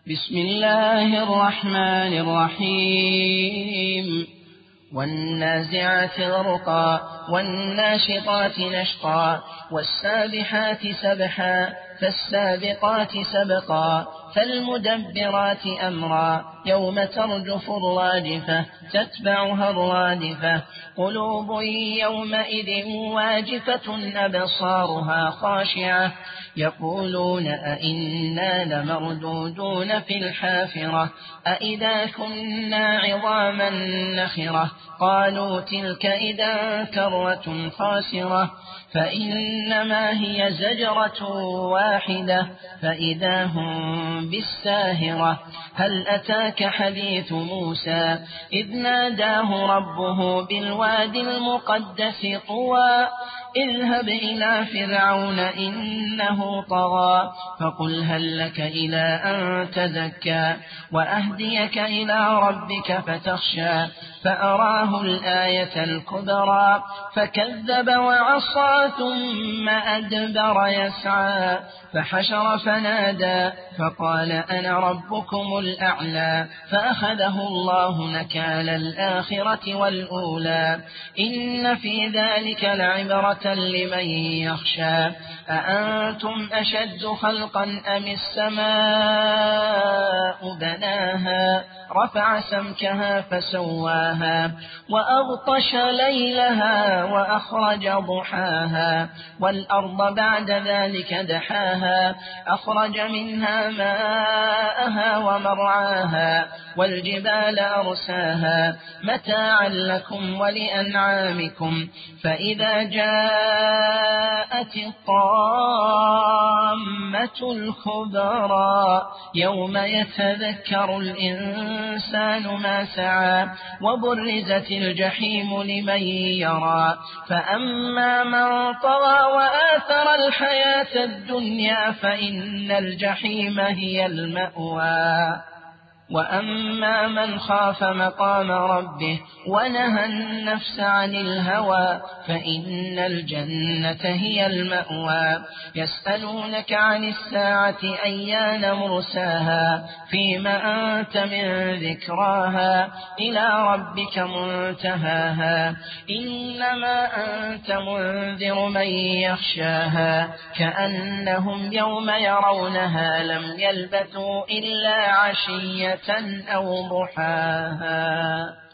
بسم الله الرحمن الرحيم والنازعات غرقا والناشطات نشطا والسابحات سبحا فالسابقات سبقا فالمدبرات أمرا يوم ترجف الراجفة تتبعها الرادفة قلوب يومئذ واجفة أبصارها خاشعة يقولون أئنا لمردودون في الحافرة أئذا كنا عظاما نخرة قالوا تلك إذا كرة خاسرة فإنما هي زجرة واحدة فإذا هم بالساهرة هل أتاك حديث موسى إذ ناداه ربه بالوادي المقدس طوى اذهب إلى فرعون إنه طغى فقل هل لك إلى أن تزكى وأهديك إلى ربك فتخشى فأراه الآية الكبرى فكذب وعصى ثم أدبر يسعى فحشر فنادى فقال أنا ربكم الأعلى فأخذه الله نكال الآخرة والأولى إن في ذلك لعبرة لمن يخشى أأنتم أشد خلقا أم السماء بناها رفع سمكها فسواها وأغطش ليلها وأخرج ضحاها والأرض بعد ذلك دحاها أخرج منها ماءها ومرعاها والجبال أرساها متاعا لكم ولأنعامكم فإذا جاءت الطامة الكبرى يوم يتذكر الإنسان ما سعى وبرزت الجحيم لمن يرى فأما من طغى وآثر الحياة الدنيا فإن الجحيم هي المأوى وأما من خاف مقام ربه ونهى النفس عن الهوى فإن الجنة هي المأوى يسألونك عن الساعة أيان مرساها فيما أنت من ذكراها إلى ربك منتهاها إنما أنت منذر من يخشاها كأنهم يوم يرونها لم يلبثوا إلا عشية أو ضحاها